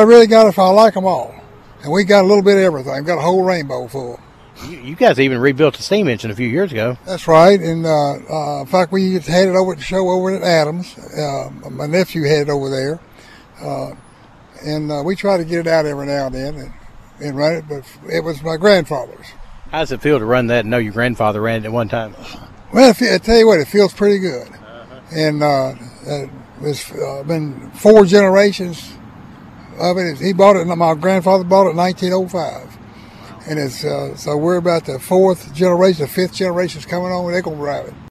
really got it. I like them all. And we got a little bit of everything. Got a whole rainbow full. You guys even rebuilt the steam engine a few years ago. That's right. And in fact, we had it over at the show over at Adams. My nephew had it over there. And we try to get it out every now and then and run it, but it was my grandfather's. How does it feel to run that and know your grandfather ran it at one time? Well, I tell you what, it feels pretty good. And it's been 4 generations of it. He bought it, my grandfather bought it in 1905. And it's so we're about the 4th generation, the 5th generation's coming on, and they're going to drive it.